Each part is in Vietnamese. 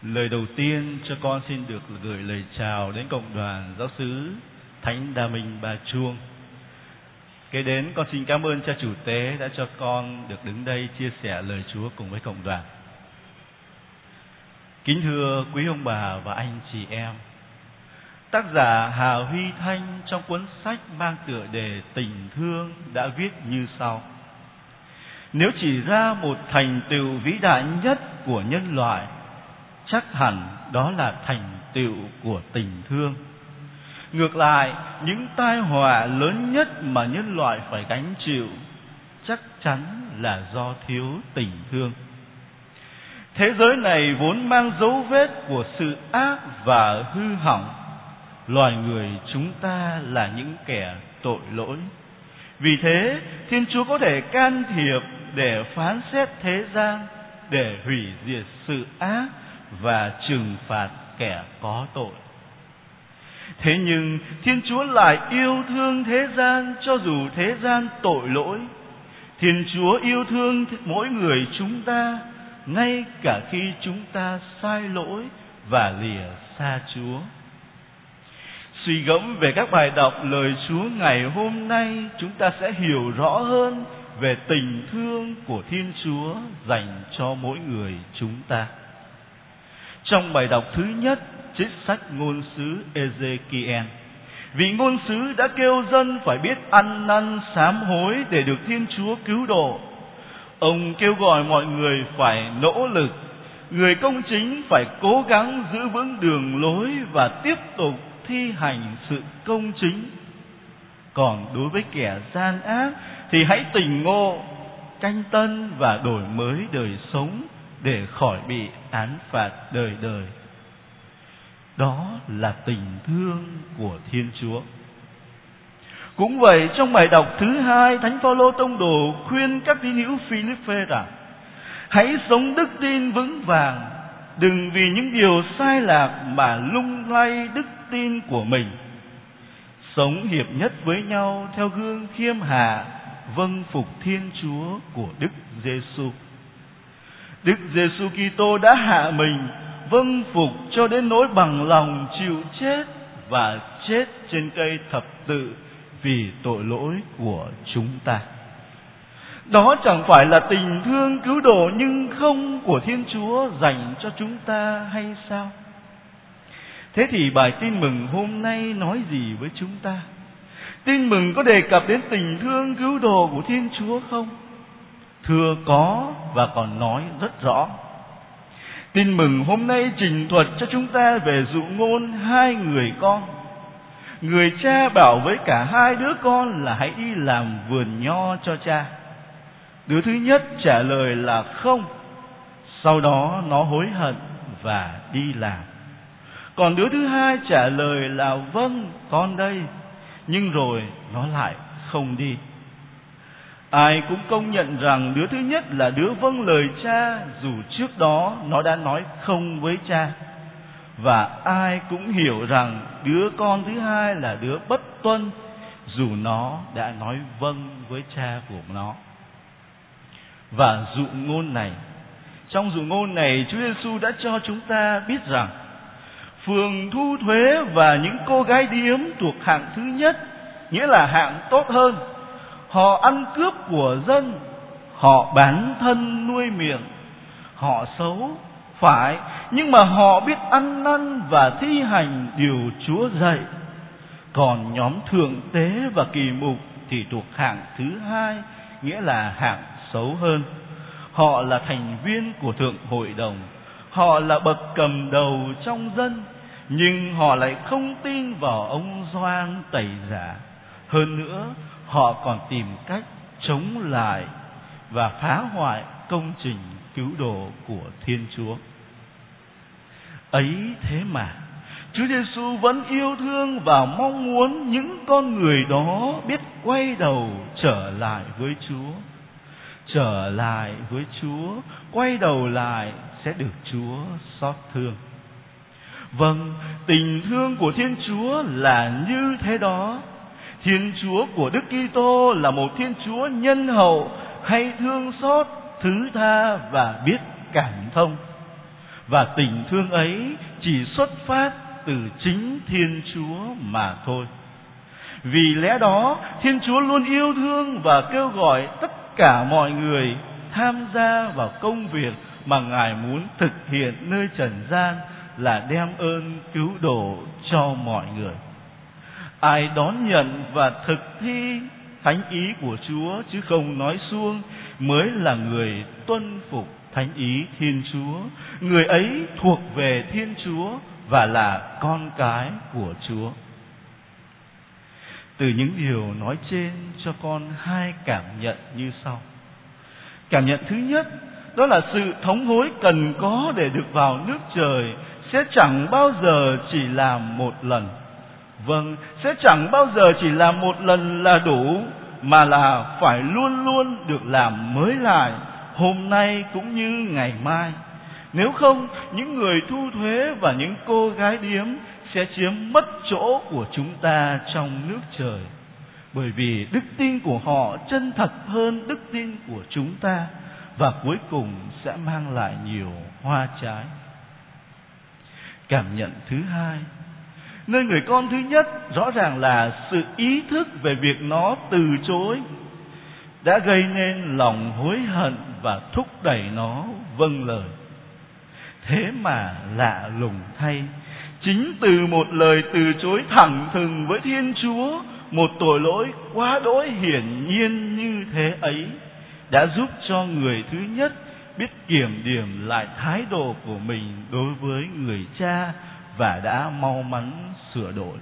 Lời đầu tiên cho con xin được gửi lời chào đến cộng đoàn giáo xứ Thánh Đa Minh Ba Chuông. Kế đến con xin cảm ơn cha chủ tế đã cho con được đứng đây chia sẻ lời Chúa cùng với cộng đoàn. Kính thưa quý ông bà và anh chị em, tác giả Hà Huy Thanh trong cuốn sách mang tựa đề Tình Thương đã viết như sau: nếu chỉ ra một thành tựu vĩ đại nhất của nhân loại, chắc hẳn đó là thành tựu của tình thương. Ngược lại, những tai họa lớn nhất mà nhân loại phải gánh chịu chắc chắn là do thiếu tình thương. Thế giới này vốn mang dấu vết của sự ác và hư hỏng. Loài người chúng ta là những kẻ tội lỗi. Vì thế, Thiên Chúa có thể can thiệp để phán xét thế gian, để hủy diệt sự ác và trừng phạt kẻ có tội. Thế nhưng Thiên Chúa lại yêu thương thế gian cho dù thế gian tội lỗi. Thiên Chúa yêu thương mỗi người chúng ta, ngay cả khi chúng ta sai lỗi và lìa xa Chúa. Suy gẫm về các bài đọc lời Chúa ngày hôm nay, chúng ta sẽ hiểu rõ hơn về tình thương của Thiên Chúa dành cho mỗi người chúng ta. Trong bài đọc thứ nhất, trích sách ngôn sứ Ê-dê-ki-en, vị ngôn sứ đã kêu dân phải biết ăn năn sám hối để được Thiên Chúa cứu độ. Ông kêu gọi mọi người phải nỗ lực, người công chính phải cố gắng giữ vững đường lối và tiếp tục thi hành sự công chính. Còn đối với kẻ gian ác thì hãy tỉnh ngộ, canh tân và đổi mới đời sống để khỏi bị án phạt đời đời. Đó là tình thương của Thiên Chúa. Cũng vậy, trong bài đọc thứ hai, Thánh Phaolô tông đồ khuyên các tín hữu Phi-líp-phê rằng: hãy sống đức tin vững vàng, đừng vì những điều sai lạc mà lung lay đức tin của mình. Sống hiệp nhất với nhau theo gương khiêm hạ, vâng phục Thiên Chúa của Đức Giê-xu. Đức Giê-xu Kitô đã hạ mình, vâng phục cho đến nỗi bằng lòng chịu chết và chết trên cây thập tự vì tội lỗi của chúng ta. Đó chẳng phải là tình thương cứu độ nhưng không của Thiên Chúa dành cho chúng ta hay sao? Thế thì bài tin mừng hôm nay nói gì với chúng ta? Tin mừng có đề cập đến tình thương cứu độ của Thiên Chúa không? Thưa có, và còn nói rất rõ. Tin mừng hôm nay trình thuật cho chúng ta về dụ ngôn hai người con. Người cha bảo với cả hai đứa con là hãy đi làm vườn nho cho cha. Đứa thứ nhất trả lời là không. Sau đó nó hối hận và đi làm. Còn đứa thứ hai trả lời là vâng, con đây. Nhưng rồi nó lại không đi. Ai cũng công nhận rằng đứa thứ nhất là đứa vâng lời cha, dù trước đó nó đã nói không với cha. Và ai cũng hiểu rằng đứa con thứ hai là đứa bất tuân, dù nó đã nói vâng với cha của nó. Và trong dụ ngôn này, Chúa Giêsu đã cho chúng ta biết rằng phường thu thuế và những cô gái điếm thuộc hạng thứ nhất, nghĩa là hạng tốt hơn, họ ăn cướp của dân, họ bán thân nuôi miệng, họ xấu, phải, nhưng mà họ biết ăn năn và thi hành điều Chúa dạy. Còn nhóm thượng tế và kỳ mục thì thuộc hạng thứ hai, nghĩa là hạng xấu hơn. Họ là thành viên của thượng hội đồng, họ là bậc cầm đầu trong dân, nhưng họ lại không tin vào ông Gioan Tẩy Giả. Hơn nữa, họ còn tìm cách chống lại và phá hoại công trình cứu độ của Thiên Chúa. Ấy thế mà Chúa Giêsu vẫn yêu thương và mong muốn những con người đó biết quay đầu trở lại với Chúa. Trở lại với Chúa, quay đầu lại sẽ được Chúa xót thương. Vâng, tình thương của Thiên Chúa là như thế đó. Thiên Chúa của Đức Kitô là một Thiên Chúa nhân hậu, hay thương xót, thứ tha và biết cảm thông. và tình thương ấy chỉ xuất phát từ chính Thiên Chúa mà thôi. Vì lẽ đó, Thiên Chúa luôn yêu thương và kêu gọi tất cả mọi người tham gia vào công việc mà Ngài muốn thực hiện nơi trần gian, là đem ơn cứu độ cho mọi người. Ai đón nhận và thực thi thánh ý của Chúa chứ không nói suông mới là người tuân phục thánh ý Thiên Chúa. Người ấy thuộc về Thiên Chúa và là con cái của Chúa. Từ những điều nói trên cho con hai cảm nhận như sau. Cảm nhận thứ nhất, đó là sự thống hối cần có để được vào nước trời sẽ chẳng bao giờ chỉ làm một lần. Vâng, sẽ chẳng bao giờ chỉ làm một lần là đủ, mà là phải luôn luôn được làm mới lại, hôm nay cũng như ngày mai. Nếu không, những người thu thuế và những cô gái điếm sẽ chiếm mất chỗ của chúng ta trong nước trời, bởi vì đức tin của họ chân thật hơn đức tin của chúng ta, và cuối cùng sẽ mang lại nhiều hoa trái. Cảm nhận thứ hai, nơi người con thứ nhất rõ ràng là sự ý thức về việc nó từ chối đã gây nên lòng hối hận và thúc đẩy nó vâng lời. Thế mà lạ lùng thay, chính từ một lời từ chối thẳng thừng với Thiên Chúa, một tội lỗi quá đỗi hiển nhiên như thế ấy đã giúp cho người thứ nhất biết kiểm điểm lại thái độ của mình đối với người cha và đã mau mắn sửa đổi.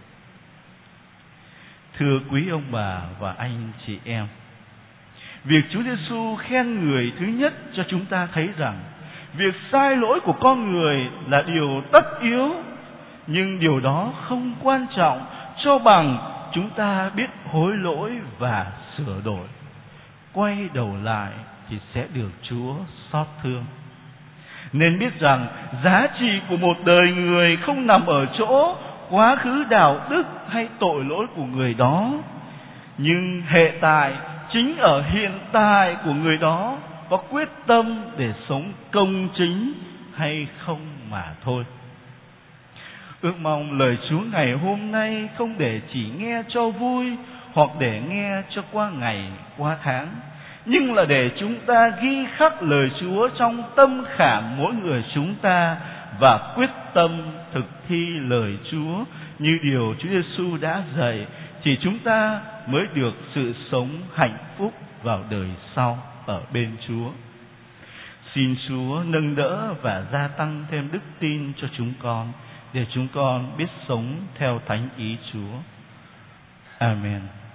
Thưa quý ông bà và anh chị em, việc Chúa Giêsu khen người thứ nhất cho chúng ta thấy rằng việc sai lỗi của con người là điều tất yếu, nhưng điều đó không quan trọng cho bằng chúng ta biết hối lỗi và sửa đổi, quay đầu lại thì sẽ được Chúa xót thương. Nên biết rằng giá trị của một đời người không nằm ở chỗ quá khứ đạo đức hay tội lỗi của người đó, nhưng hệ tại chính ở hiện tại của người đó có quyết tâm để sống công chính hay không mà thôi. Ước mong lời Chúa ngày hôm nay không để chỉ nghe cho vui hoặc để nghe cho qua ngày qua tháng, nhưng là để chúng ta ghi khắc lời Chúa trong tâm khảm mỗi người chúng ta và quyết tâm thực thi lời Chúa như điều Chúa Giêsu đã dạy, thì chúng ta mới được sự sống hạnh phúc vào đời sau ở bên Chúa. Xin Chúa nâng đỡ và gia tăng thêm đức tin cho chúng con, để chúng con biết sống theo thánh ý Chúa. Amen.